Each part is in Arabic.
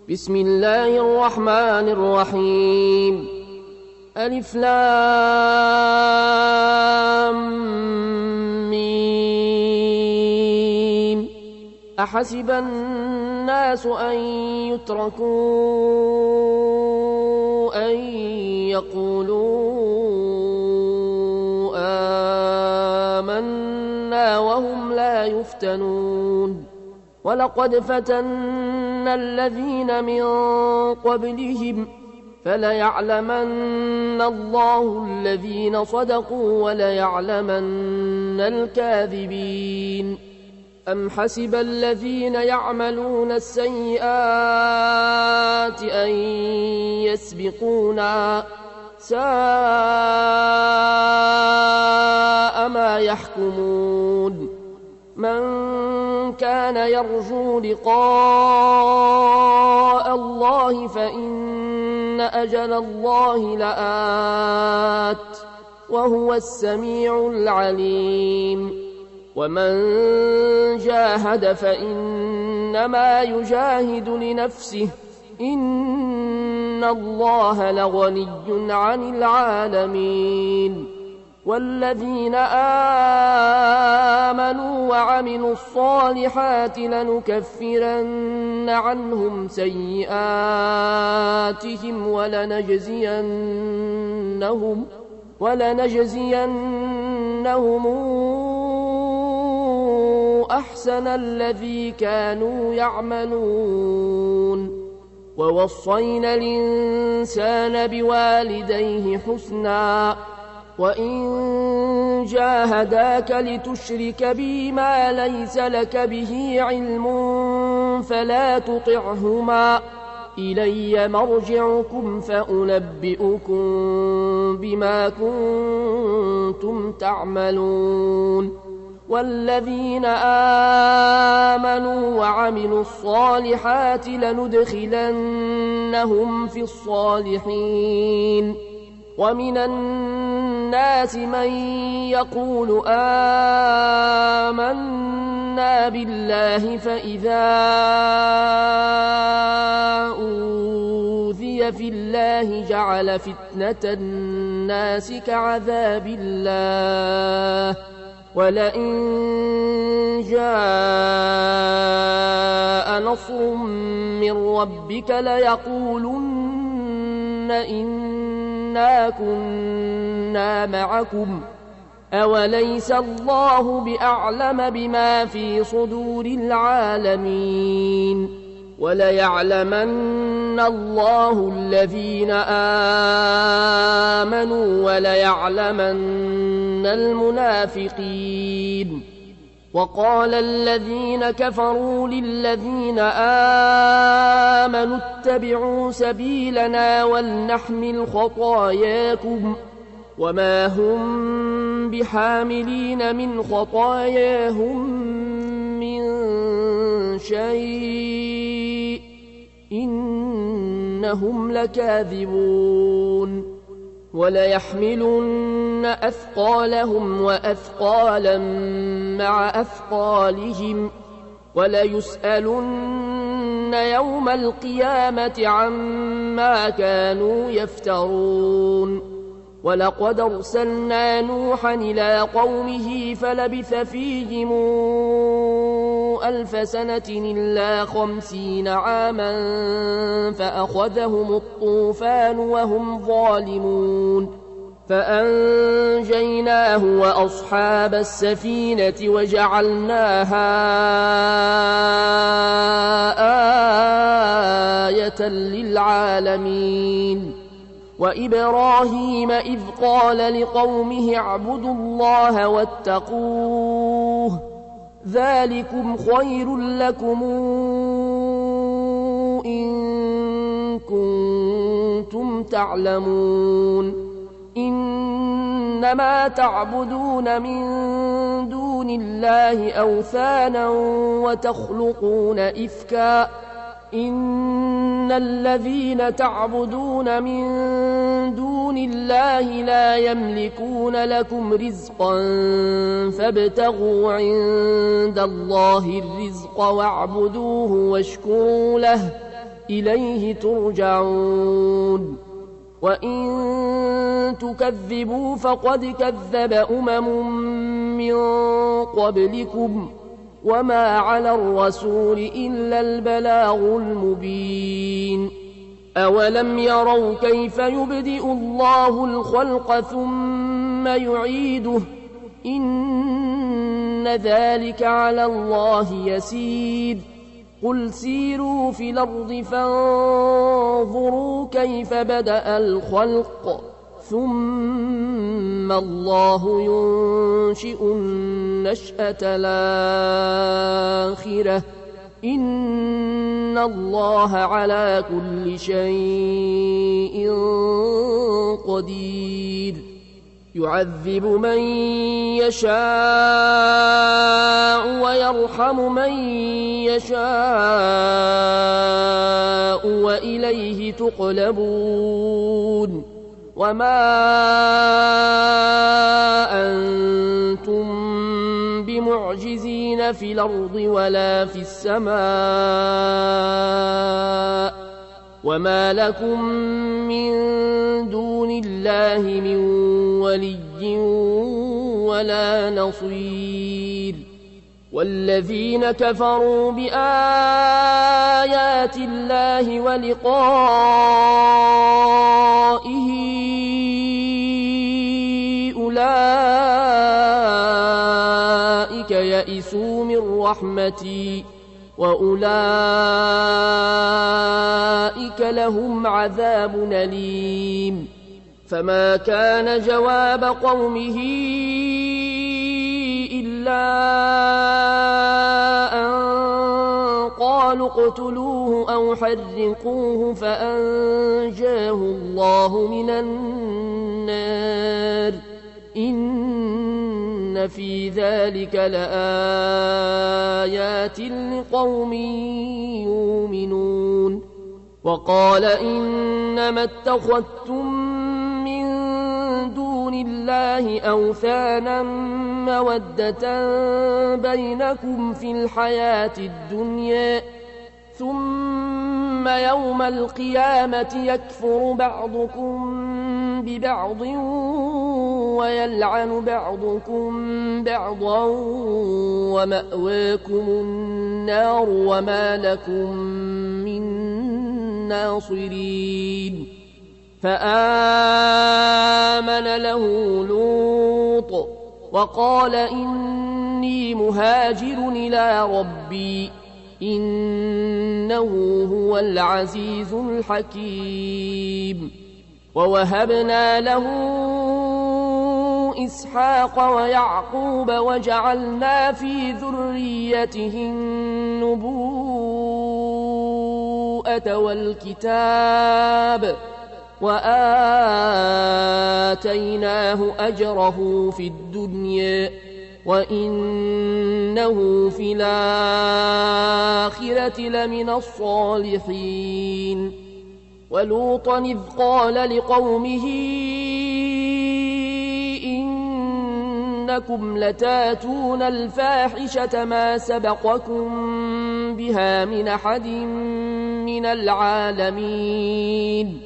بسم الله الرحمن الرحيم. ألف لام ميم. أحسب الناس أن يتركوا أن يقولوا آمنا وهم لا يفتنون. ولقد فتنا الذين من قبلهم فليعلمن الله الذين صدقوا وليعلمن الكاذبين. أم حسب الذين يعملون السيئات أن يسبقونا ساء ما يحكمون. من كان يرجو لقاء الله فإن أجل الله لآت وهو السميع العليم. ومن جاهد فإنما يجاهد لنفسه إن الله لغني عن العالمين. والذين آمنوا وعملوا الصالحات لنكفرن عنهم سيئاتهم ولنجزينهم أحسن الذي كانوا يعملون. ووصينا الإنسان بوالديه حسنا وإن جاهداك لتشرك بي ما ليس لك به علم فلا تطعهما إلي مرجعكم فأنبئكم بما كنتم تعملون. والذين آمنوا وعملوا الصالحات لندخلنهم في الصالحين. ومن الناس من يقول آمنا بالله فإذا أوذي في الله جعل فتنة الناس كعذاب الله ولئن جاء نصر من ربك ليقولن إنا كنا معكم أوليس الله بأعلم بما في صدور العالمين. وليعلمن الله الذين آمنوا وليعلمن المنافقين. وقال الذين كفروا للذين آمنوا اتبعوا سبيلنا ولنحمل خطاياكم وما هم بحاملين من خطاياهم من شيء إنهم لكاذبون. وليحملن أثقالهم وأثقالا مع أثقالهم وليسألن يوم القيامة عما كانوا يفترون. ولقد أرسلنا نوحا إلى قومه فلبث فيهم 1000 سنة إلا 50 عاما فأخذهم الطوفان وهم ظالمون فأنجيناه وأصحاب السفينة وجعلناها آية للعالمين. وإبراهيم إذ قال لقومه اعبدوا الله واتقوه ذلكم خير لكم إن كنتم تعلمون. إنما تعبدون من دون الله أوثانا وتخلقون إفكا إن الذين تعبدون من دون الله لا يملكون لكم رزقا فابتغوا عند الله الرزق واعبدوه واشكروا له إليه ترجعون وإن تكذبوا فقد كذب من قبلكم وما على الرسول إلا البلاغ المبين أولم يروا كيف يبدئ الله الخلق ثم يعيده إن ذلك على الله يسير قل سيروا في الأرض فانظروا كيف بدأ الخلق ثم الله ينشئ النشأة الآخرة إن الله على كل شيء قدير يعذب من يشاء ويرحم من يشاء وإليه تقلبون وما أنتم بمعجزين في الأرض ولا في السماء وما لكم من دون الله من ولي ولا نصير والذين كفروا بآيات الله ولقائه أولئك يئسوا من رحمتي وأولئك لهم عذاب أليم فما كان جواب قومه إلا أن قالوا اقتلوه أو حرقوه فأنجاه الله من النار إن في ذلك لآيات لقوم يؤمنون وقال إنما اتخذتم من دون الله أوثانا مودة بينكم في الحياة الدنيا ثم يوم القيامة يكفر بعضكم ببعض ويلعن بعضكم بعضا ومأواكم النار وما لكم من ناصرين فآمن له لوط وقال إني مهاجر إلى ربي إنه هو العزيز الحكيم ووهبنا له إسحاق ويعقوب وجعلنا في ذريته النبوءة والكتاب وآتيناه أجره في الدنيا وإنه في الآخرة لمن الصالحين ولوطا إذ قال لقومه إنكم لتاتون الفاحشة ما سبقكم بها من أحد من العالمين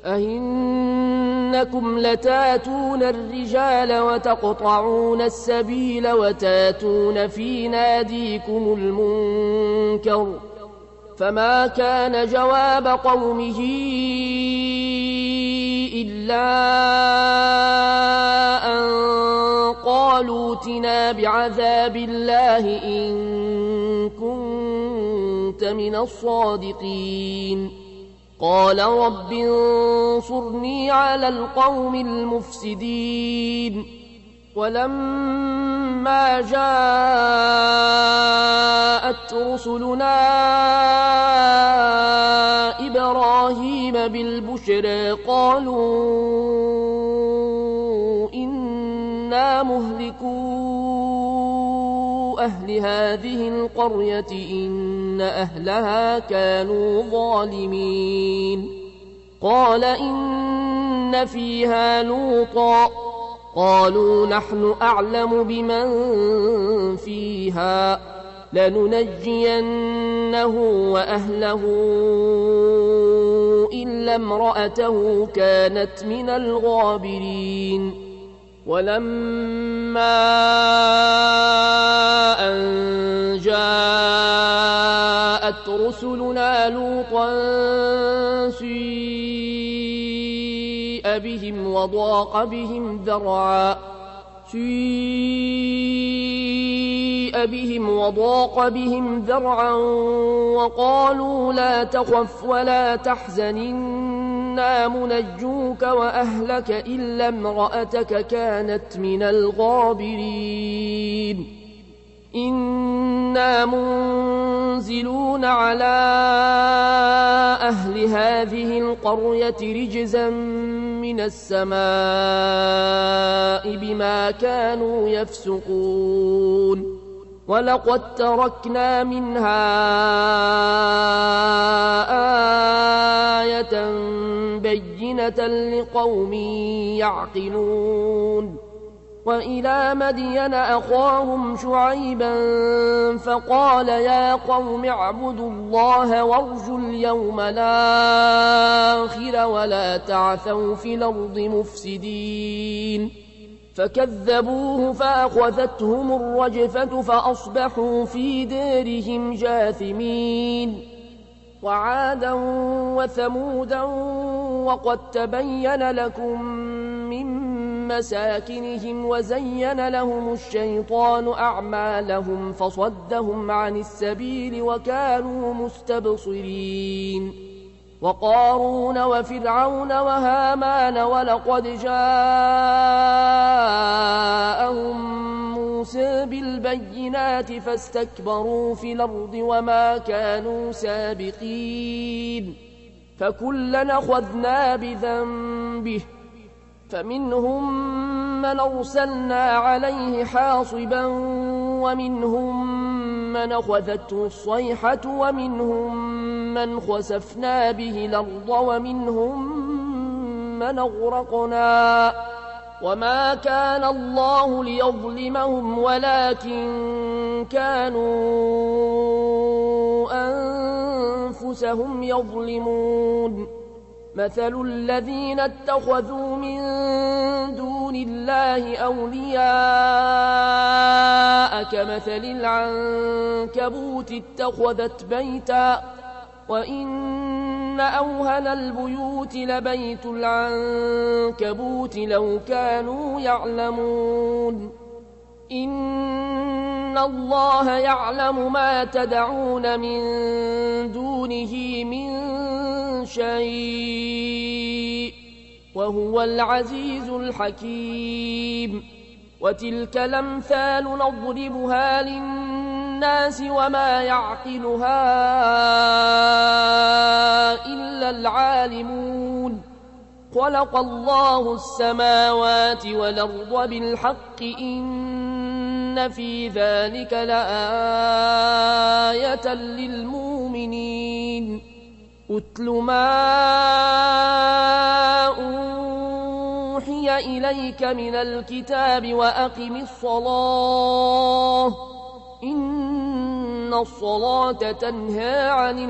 أئنكم لتاتون الرجال وتقطعون السبيل وتاتون في ناديكم المنكر فما كان جواب قومه إلا أن قالوا ائتنا بعذاب الله إن كنت من الصادقين قال رب انصرني على القوم المفسدين ولما جاءت رسلنا إبراهيم بالبشرى قالوا إنا مهلكو أهل هذه القرية إن أهلها كانوا ظالمين قال إن فيها لوطا قالوا نحن أعلم بمن فيها لننجينه وأهله إلا امرأته كانت من الغابرين ولما أن جاءت رسلنا لوطا سيء بهم وضاق بهم ذرعا وقالوا لا تخف ولا تحزن إنا منجوك وأهلك إلا امرأتك كانت من الغابرين إنا منزلون على أهل هذه القرية رجزا من السماء بما كانوا يفسقون ولقد تركنا منها آية بينة لقوم يعقلون وإلى مدين أخاهم شعيبا فقال يا قوم اعبدوا الله وارجوا اليوم الآخر ولا تعثوا في الأرض مفسدين فكذبوه فأخذتهم الرجفة فأصبحوا في دارهم جاثمين وعادا وثمودا وقد تبين لكم من مساكنهم وزين لهم الشيطان أعمالهم فصدهم عن السبيل وكانوا مستبصرين وقارون وفرعون وهامان ولقد جاءهم موسى بالبينات فاستكبروا في الأرض وما كانوا سابقين فكلا أخذنا بذنبه فمنهم من أرسلنا عليه حاصبا ومنهم من أخذته الصيحة ومنهم من خسفنا به الأرض ومنهم من أغرقنا وما كان الله ليظلمهم ولكن كانوا أنفسهم يظلمون مثل الذين اتخذوا من دون الله أولياء كمثل العنكبوت اتخذت بيتا وإن أوهن البيوت لبيت العنكبوت لو كانوا يعلمون إن الله يعلم ما تدعون من دونه من شيء وهو العزيز الحكيم وتلك الأمثال نضربها للناس وما يعقلها إلا العالمون خلق الله السماوات والأرض بالحق إن في ذلك لآية للمؤمنين أتل ما أوحي إليك من الكتاب وأقم الصلاة إن الصلاة تنهى عن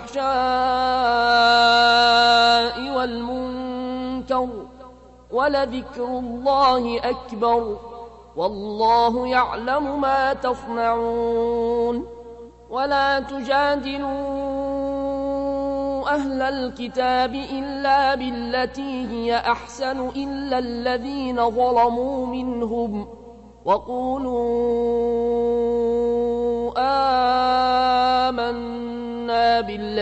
الفحشاء والمنكر ولذكر الله أكبر والله يعلم ما تصنعون ولا تجادلوا أهل الكتاب إلا بالتي هي أحسن إلا الذين ظلموا منهم وقولوا آمنا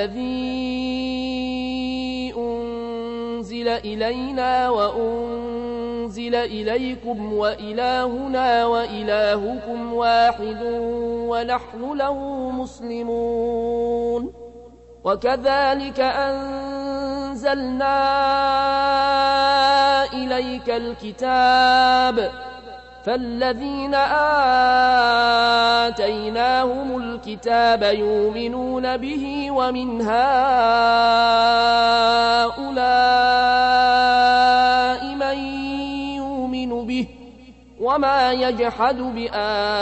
بالذي أنزل إلينا وأنزل إليكم وإلهنا وإلهكم واحد ونحن له مسلمون وكذلك أنزلنا إليك الكتاب فالذين آتيناهم الكتاب يؤمنون به ومن هؤلاء من يؤمن به وما يجحد بآياتنا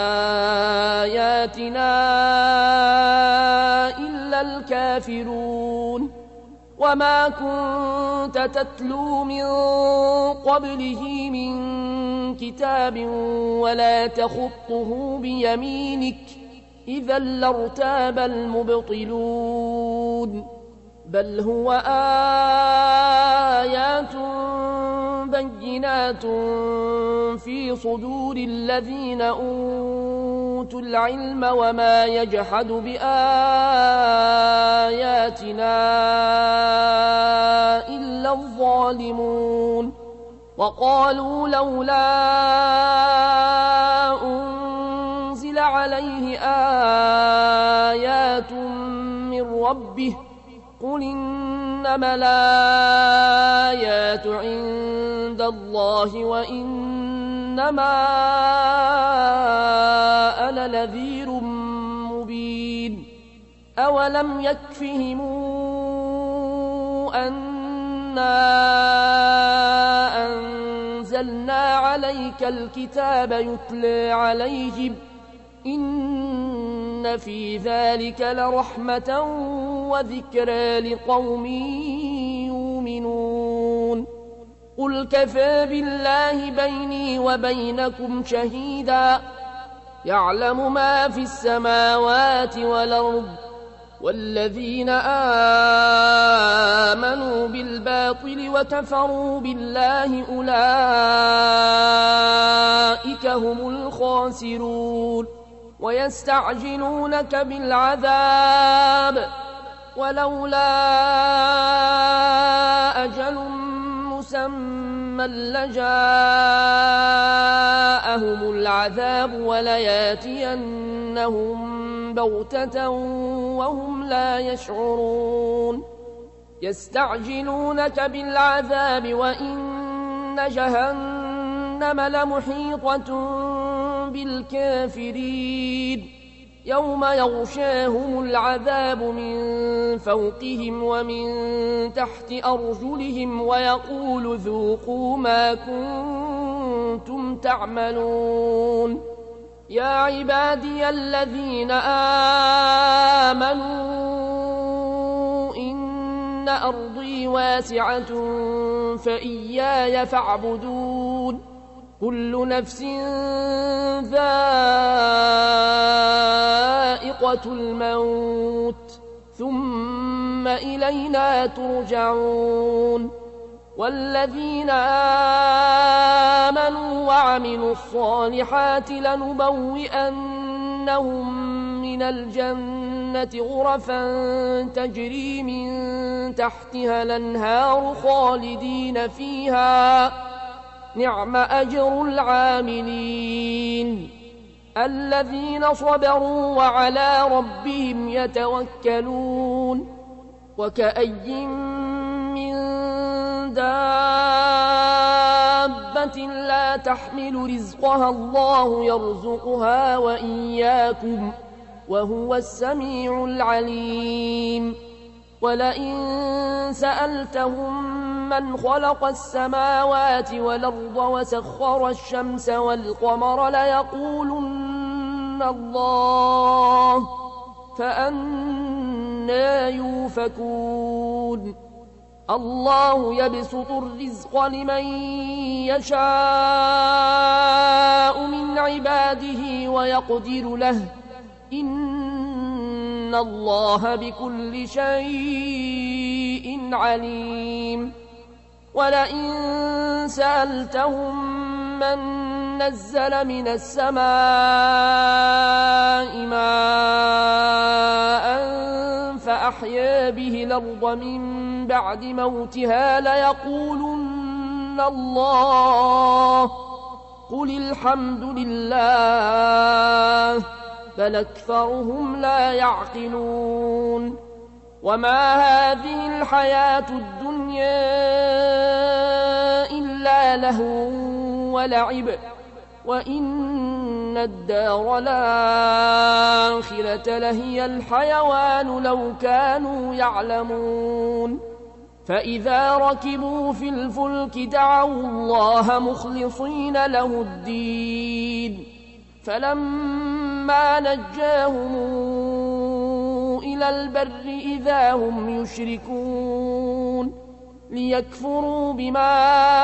إلا الكافرون وما كنت تتلو من قبله من كتاب ولا تخطه بيمينك إذا لارتاب المبطلون بل هو آيات بينات في صدور الذين أوتوا العلم وما يجحد بآياتنا إلا الظالمون وقالوا لولا أنزل عليه آيات من ربه قل إنما الآيات عند الله وإنما أنا نذير مبين أولم يكفهم أنا أنزلنا عليك الكتاب يتلى عليهم إن في ذلك لرحمة وذكرى لقوم يؤمنون قل كفى بالله بيني وبينكم شهيدا يعلم ما في السماوات والأرض والذين آمنوا بالباطل وكفروا بالله أولئك هم الخاسرون ويستعجلونك بالعذاب ولولا أجل مسمى لجاءهم العذاب ولياتينهم بغتة وهم لا يشعرون يستعجلونك بالعذاب وإن جهنم لمحيطة بالكافرين يوم يغشاهم العذاب من فوقهم ومن تحت أرجلهم ويقول ذوقوا ما كنتم تعملون يا عبادي الذين آمنوا إن أرضي واسعة فإياي فاعبدون كل نفس ذائقة الموت ثم إلينا ترجعون والذين آمنوا وعملوا الصالحات لنبوئنهم من الجنة غرفا تجري من تحتها الأنهار خالدين فيها نعم أجر العاملين الذين صبروا وعلى ربهم يتوكلون وكأي من دابة لا تحمل رزقها الله يرزقها وإياكم وهو السميع العليم ولئن سألتهم من خلق السماوات والأرض وسخر الشمس والقمر ليقولن الله فأنى يؤفكون الله يبسط الرزق لمن يشاء من عباده ويقدر له إن الله بكل شيء عليم ولئن سألتهم من نزل من السماء ماء فأحيا به الأرض من بعد موتها ليقولن الله قل الحمد لله بل أكثرهم لا يعقلون وما هذه الحياة الدنيا إلا لهو ولعب وإن الدار الآخرة لهي الحيوان لو كانوا يعلمون فإذا ركبوا في الفلك دعوا الله مخلصين له الدين فلما نجاهم إلى البر إذا هم يشركون ليكفروا بما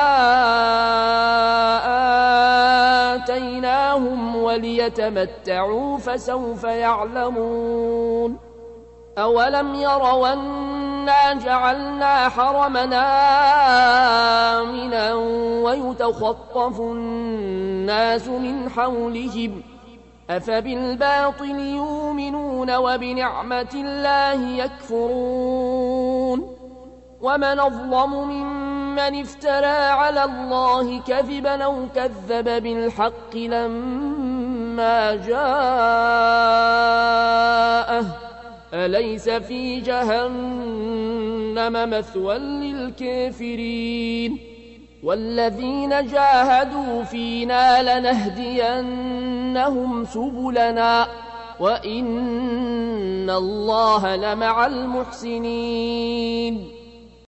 آتيناهم وليتمتعوا فسوف يعلمون أولم يروا أنا جعلنا حرمنا آمنا ويتخطف الناس من حولهم أفبالباطل يؤمنون وبنعمة الله يكفرون ومن أظلم ممن افترى على الله كذبا أو كذب بالحق لما جاءه أليس في جهنم مثوى للكافرين والذين جاهدوا فينا لنهدينهم سبلنا وإن الله لمع المحسنين